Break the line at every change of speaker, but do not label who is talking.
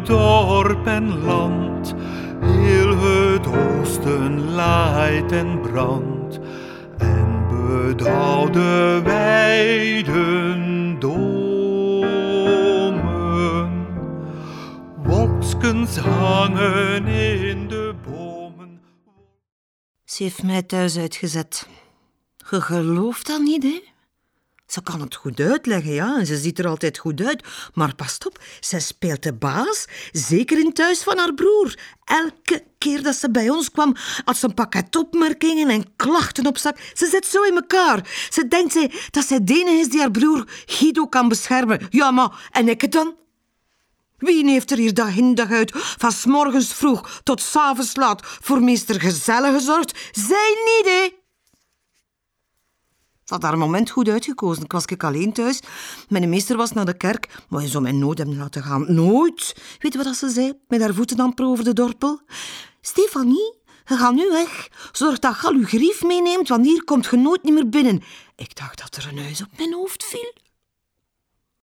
dorp en land, heel het oosten laait en brandt, en bedauwde weiden domen. Wolkskens hangen in de bomen.
Ze heeft mij thuis uitgezet. Je gelooft dat niet, hè? Ze kan het goed uitleggen, ja, en ze ziet er altijd goed uit. Maar pas op, ze speelt de baas, zeker in het thuis van haar broer. Elke keer dat ze bij ons kwam, had ze een pakket opmerkingen en klachten op zak. Ze zit zo in elkaar. Ze denkt dat zij de enige is die haar broer Guido kan beschermen. Ja, maar, en ik het dan? Wie heeft er hier dag in dag uit, van 's morgens vroeg tot 's avonds laat, voor meester Gezellig gezorgd? Zij niet, hè? Ze had haar moment goed uitgekozen. Ik was alleen thuis. Mijn meester was naar de kerk, maar je zou mij nooit hebben laten gaan. Nooit. Weet je wat ze zei? Met haar voeten amper over de dorpel. Stefanie, je gaat nu weg. Zorg dat je al je grief meeneemt, want hier komt je nooit meer binnen. Ik dacht dat er een huis op mijn hoofd viel.